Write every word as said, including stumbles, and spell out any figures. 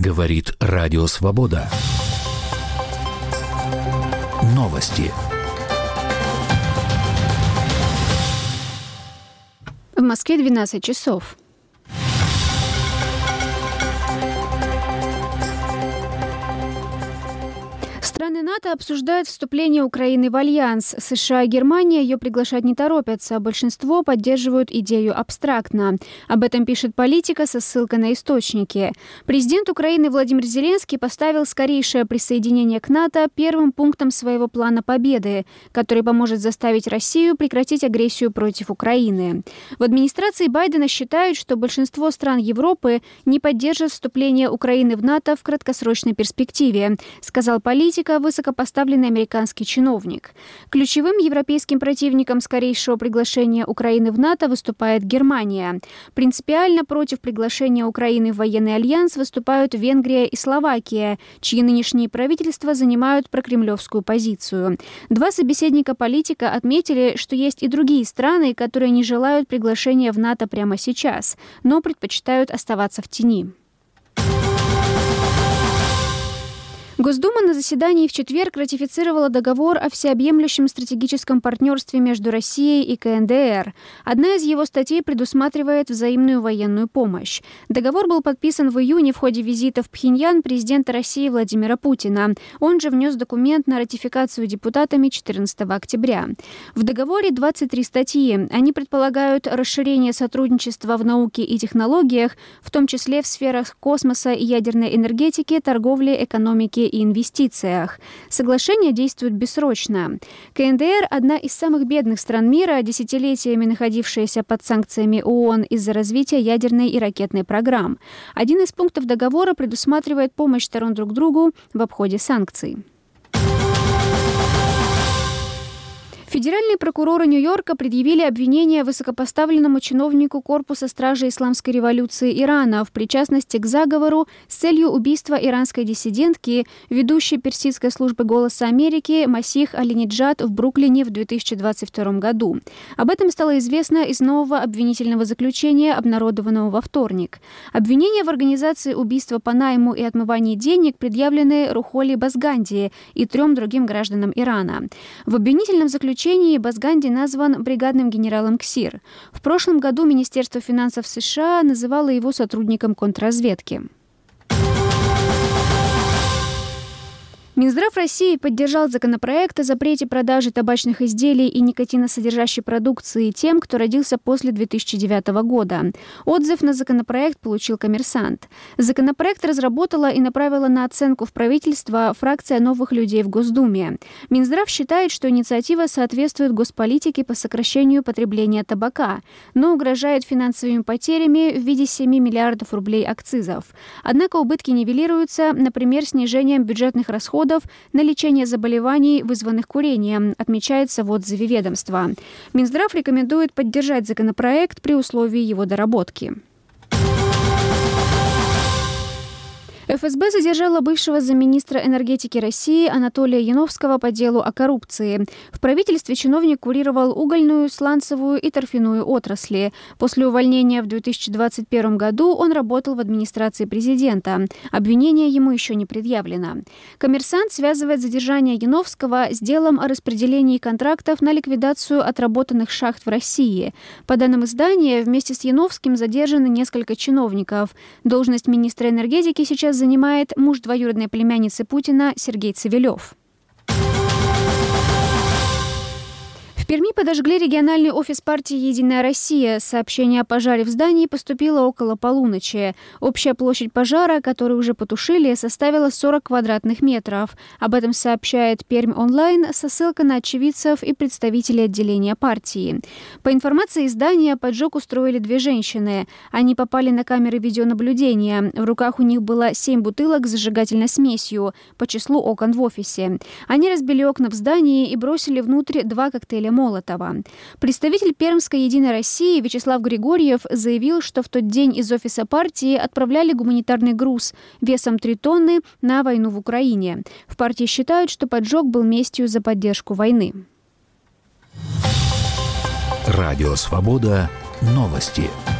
Говорит Радио Свобода. Новости. В Москве двенадцать часов. Страны НАТО обсуждают вступление Украины в альянс. США и Германия ее приглашать не торопятся. Большинство поддерживают идею абстрактно. Об этом пишет «Политика» со ссылкой на источники. Президент Украины Владимир Зеленский поставил скорейшее присоединение к НАТО первым пунктом своего плана победы, который поможет заставить Россию прекратить агрессию против Украины. В администрации Байдена считают, что большинство стран Европы не поддержат вступление Украины в НАТО в краткосрочной перспективе, сказал «Политика» высокопоставленный американский чиновник. Ключевым европейским противником скорейшего приглашения Украины в НАТО выступает Германия. Принципиально против приглашения Украины в военный альянс выступают Венгрия и Словакия, чьи нынешние правительства занимают прокремлевскую позицию. Два собеседника «Политика» отметили, что есть и другие страны, которые не желают приглашения в НАТО прямо сейчас, но предпочитают оставаться в тени. Госдума на заседании в четверг ратифицировала договор о всеобъемлющем стратегическом партнерстве между Россией и ка эн дэ эр. Одна из его статей предусматривает взаимную военную помощь. Договор был подписан в июне в ходе визита в Пхеньян президента России Владимира Путина. Он же внес документ на ратификацию депутатами четырнадцатого октября. В договоре двадцать три статьи. Они предполагают расширение сотрудничества в науке и технологиях, в том числе в сферах космоса и ядерной энергетики, торговли, экономики и инвестициях. Соглашение действует бессрочно. ка эн дэ эр – одна из самых бедных стран мира, десятилетиями находившаяся под санкциями ООН из-за развития ядерной и ракетной программ. Один из пунктов договора предусматривает помощь сторон друг другу в обходе санкций. Федеральные прокуроры Нью-Йорка предъявили обвинение высокопоставленному чиновнику Корпуса стражей Исламской революции Ирана в причастности к заговору с целью убийства иранской диссидентки, ведущей персидской службы «Голоса Америки» Масих Алинеджад в Бруклине в две тысячи двадцать втором году. Об этом стало известно из нового обвинительного заключения, обнародованного во вторник. Обвинения в организации убийства по найму и отмывании денег предъявлены Рухоли Базганди и трем другим гражданам Ирана. В обвинительном заключении Базганди назван бригадным генералом КСИР. В прошлом году Министерство финансов США называло его сотрудником контрразведки. Минздрав России поддержал законопроект о запрете продажи табачных изделий и никотиносодержащей продукции тем, кто родился после две тысячи девятого года. Отзыв на законопроект получил «Коммерсант». Законопроект разработала и направила на оценку в правительство фракция «Новых людей» в Госдуме. Минздрав считает, что инициатива соответствует госполитике по сокращению потребления табака, но угрожает финансовыми потерями в виде семи миллиардов рублей акцизов. Однако убытки нивелируются, например, снижением бюджетных расходов на лечение заболеваний, вызванных курением, отмечается в отзыве ведомства. Минздрав рекомендует поддержать законопроект при условии его доработки. эф эс бэ задержала бывшего замминистра энергетики России Анатолия Яновского по делу о коррупции. В правительстве чиновник курировал угольную, сланцевую и торфяную отрасли. После увольнения в две тысячи двадцать первом году он работал в администрации президента. Обвинение ему еще не предъявлено. «Коммерсант» связывает задержание Яновского с делом о распределении контрактов на ликвидацию отработанных шахт в России. По данным издания, вместе с Яновским задержаны несколько чиновников. Должность министра энергетики сейчас занимает муж двоюродной племянницы Путина Сергей Цивилев. В Перми подожгли региональный офис партии «Единая Россия». Сообщение о пожаре в здании поступило около полуночи. Общая площадь пожара, которую уже потушили, составила сорок квадратных метров. Об этом сообщает Пермь онлайн со ссылкой на очевидцев и представителей отделения партии. По информации издания, поджог устроили две женщины. Они попали на камеры видеонаблюдения. В руках у них было семь бутылок с зажигательной смесью по числу окон в офисе. Они разбили окна в здании и бросили внутрь два коктейля Молотова. Представитель Пермской «Единой России» Вячеслав Григорьев заявил, что в тот день из офиса партии отправляли гуманитарный груз весом три тонны на войну в Украине. В партии считают, что поджог был местью за поддержку войны. Радио «Свобода». Новости.